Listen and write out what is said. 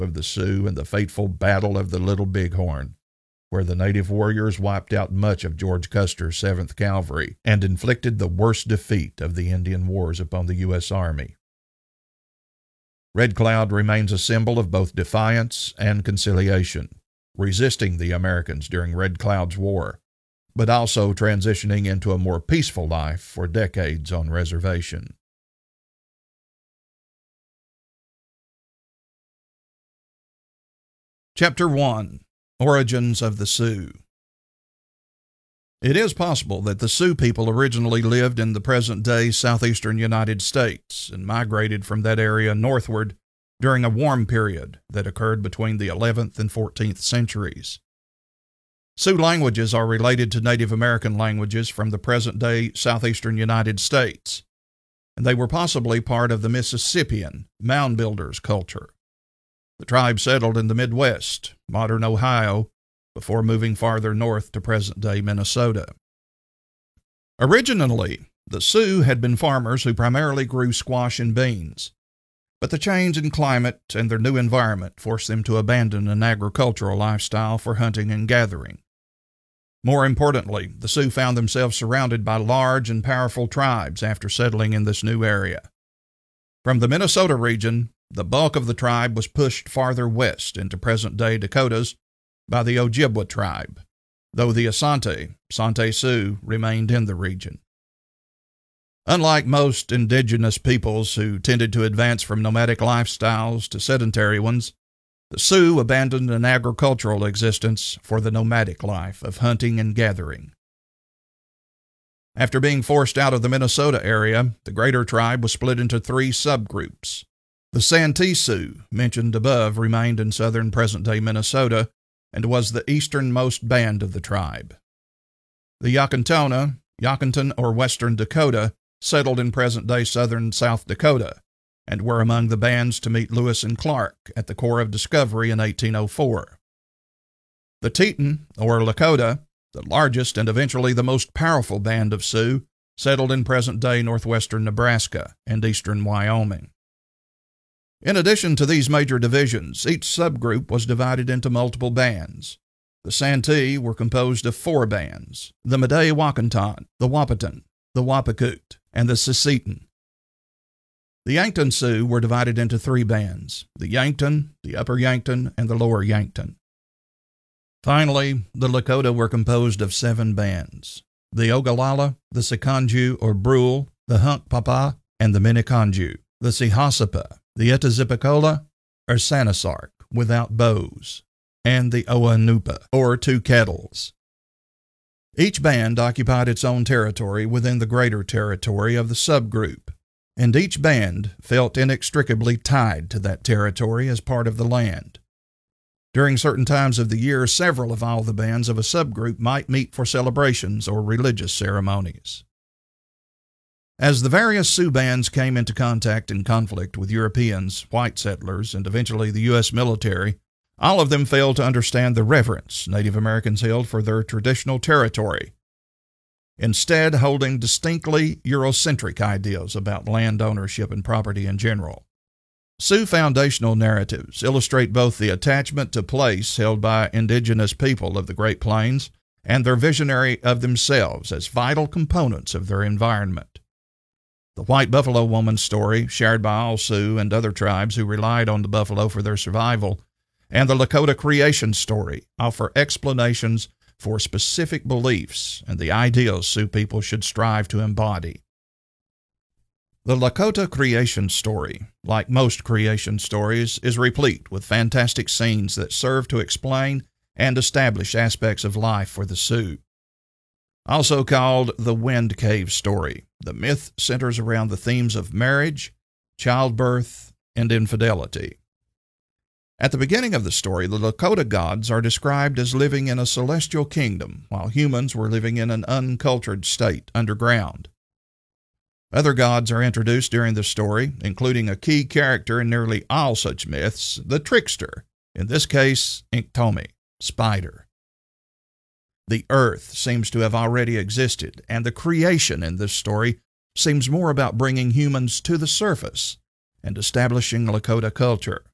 of the Sioux in the fateful Battle of the Little Bighorn, where the native warriors wiped out much of George Custer's 7th Cavalry and inflicted the worst defeat of the Indian Wars upon the U.S. Army. Red Cloud remains a symbol of both defiance and conciliation, resisting the Americans during Red Cloud's war, but also transitioning into a more peaceful life for decades on reservation. Chapter 1. Origins of the Sioux. It is possible that the Sioux people originally lived in the present-day southeastern United States and migrated from that area northward during a warm period that occurred between the 11th and 14th centuries. Sioux languages are related to Native American languages from the present-day southeastern United States, and they were possibly part of the Mississippian mound builders culture. The tribe settled in the Midwest, modern Ohio, before moving farther north to present-day Minnesota. Originally, the Sioux had been farmers who primarily grew squash and beans, but the change in climate and their new environment forced them to abandon an agricultural lifestyle for hunting and gathering. More importantly, the Sioux found themselves surrounded by large and powerful tribes after settling in this new area. From the Minnesota region, the bulk of the tribe was pushed farther west into present-day Dakotas by the Ojibwa tribe, though the Asante Sioux remained in the region. Unlike most indigenous peoples who tended to advance from nomadic lifestyles to sedentary ones, the Sioux abandoned an agricultural existence for the nomadic life of hunting and gathering. After being forced out of the Minnesota area, the greater tribe was split into 3 subgroups. The Santee Sioux, mentioned above, remained in southern present-day Minnesota and was the easternmost band of the tribe. The Yakintona, Yakinton or Western Dakota, settled in present-day southern South Dakota and were among the bands to meet Lewis and Clark at the Corps of Discovery in 1804. The Teton, or Lakota, the largest and eventually the most powerful band of Sioux, settled in present-day northwestern Nebraska and eastern Wyoming. In addition to these major divisions, each subgroup was divided into multiple bands. The Santee were composed of 4 bands: the Midday-Wakanton, the Wahpeton, the Wapakut, and the Sisseton. The Yankton Sioux were divided into 3 bands: the Yankton, the Upper Yankton, and the Lower Yankton. Finally, the Lakota were composed of 7 bands: the Ogallala, the Sikanju or Brule, the Hunkpapa, and the Miniconju, the Sihasapa, the Etazipicola, or Sanasark, without bows, and the Oanupa, or 2 Kettles. Each band occupied its own territory within the greater territory of the subgroup, and each band felt inextricably tied to that territory as part of the land. During certain times of the year, several of all the bands of a subgroup might meet for celebrations or religious ceremonies. As the various Sioux bands came into contact and conflict with Europeans, white settlers, and eventually the U.S. military, all of them failed to understand the reverence Native Americans held for their traditional territory, instead holding distinctly Eurocentric ideas about land ownership and property in general. Sioux foundational narratives illustrate both the attachment to place held by indigenous people of the Great Plains and their visionary of themselves as vital components of their environment. The White Buffalo Woman story, shared by all Sioux and other tribes who relied on the buffalo for their survival, and the Lakota creation story offer explanations for specific beliefs and the ideals Sioux people should strive to embody. The Lakota creation story, like most creation stories, is replete with fantastic scenes that serve to explain and establish aspects of life for the Sioux. Also called the Wind Cave story, the myth centers around the themes of marriage, childbirth, and infidelity. At the beginning of the story, the Lakota gods are described as living in a celestial kingdom, while humans were living in an uncultured state underground. Other gods are introduced during the story, including a key character in nearly all such myths, the trickster, in this case, Inktomi, Spider. The earth seems to have already existed, and the creation in this story seems more about bringing humans to the surface and establishing Lakota culture.